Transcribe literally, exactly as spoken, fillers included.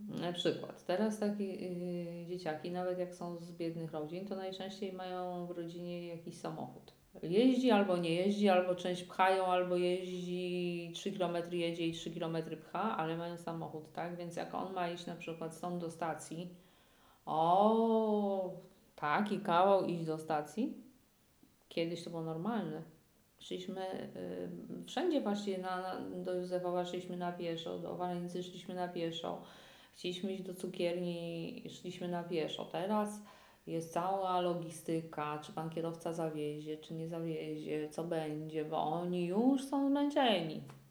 Na przykład, teraz takie yy, dzieciaki, nawet jak są z biednych rodzin, to najczęściej mają w rodzinie jakiś samochód. Jeździ albo nie jeździ, albo część pchają, albo jeździ trzy kilometry jedzie i trzy kilometry pcha, ale mają samochód, tak? Więc jak on ma iść na przykład stąd do stacji, o, taki kawał iść do stacji, kiedyś to było normalne. Szliśmy y, wszędzie właściwie na, do Józefowa szliśmy na pieszo, do Walenicy szliśmy na pieszo. Chcieliśmy iść do cukierni, szliśmy na pieszo. Teraz jest cała logistyka, czy pan kierowca zawiezie, czy nie zawiezie, co będzie, bo oni już są zmęczeni.